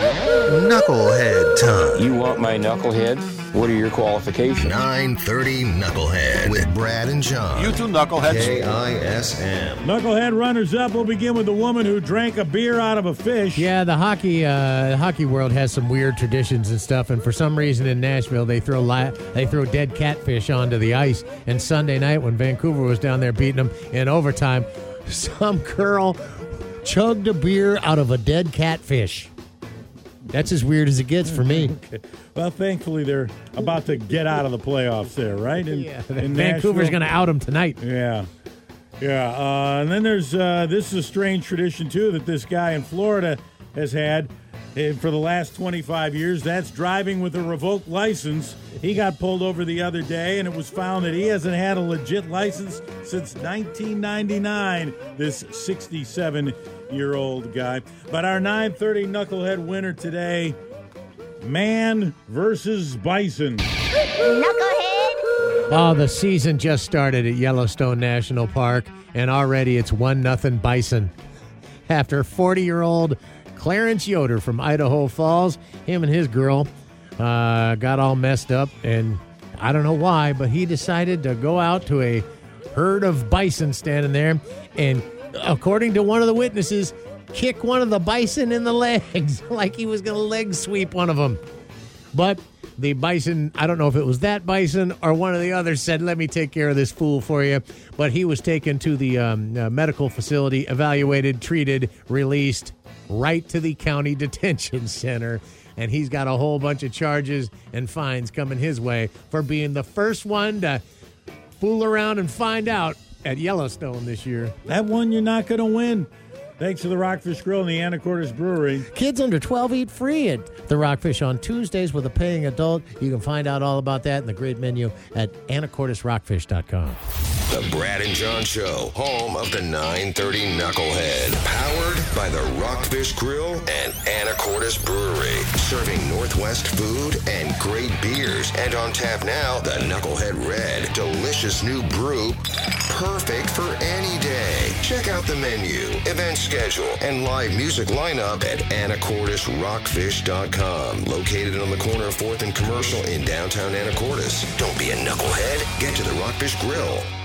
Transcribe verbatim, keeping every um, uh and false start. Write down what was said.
Knucklehead time. You want my knucklehead? What are your qualifications? nine thirty Knucklehead with Brad and John. You two knuckleheads. K I S M. Knucklehead runners-up. We'll begin with the woman who drank a beer out of a fish. Yeah, the hockey uh, the hockey world has some weird traditions and stuff, and for some reason in Nashville they throw li- they throw dead catfish onto the ice. And Sunday night when Vancouver was down there beating them in overtime, some girl chugged a beer out of a dead catfish. That's as weird as it gets for me. Okay. Well, thankfully they're about to get out of the playoffs there, right? In, yeah, in Vancouver's going to out them tonight. Yeah. Yeah. Uh, and then there's uh, this is a strange tradition, too, that this guy in Florida has had uh, for the last twenty-five years. That's driving with a revoked license. He got pulled over the other day, and it was found that he hasn't had a legit license since nineteen ninety-nine, this sixty-seven-year-old guy. But our nine thirty Knucklehead winner today, man versus bison. Knucklehead! Oh, the season just started at Yellowstone National Park, and already it's one nothing bison. After forty-year-old Clarence Yoder from Idaho Falls, him and his girl uh, got all messed up, and I don't know why, but he decided to go out to a herd of bison standing there, and according to one of the witnesses, kick one of the bison in the legs, like he was going to leg sweep one of them. But the bison, I don't know if it was that bison or one of the others, said, let me take care of this fool for you. But he was taken to the um, uh, medical facility, evaluated, treated, released, right to the county detention center. And he's got a whole bunch of charges and fines coming his way for being the first one to fool around and find out at Yellowstone this year. That one you're not going to win. Thanks to the Rockfish Grill and the Anacortes Brewery. Kids under twelve eat free at the Rockfish on Tuesdays with a paying adult. You can find out all about that in the great menu at anacortes rockfish dot com. The Brad and John Show, home of the nine thirty Knucklehead. Powered by the Rockfish Grill and Anacortes Brewery. Serving Northwest food and great beers. And on tap now, the Knucklehead Red. Delicious new brew. Perfect for any day. Check out the menu, event schedule, and live music lineup at anacortes rockfish dot com. Located on the corner of fourth and Commercial in downtown Anacortes. Don't be a knucklehead. Get to the Rockfish Grill.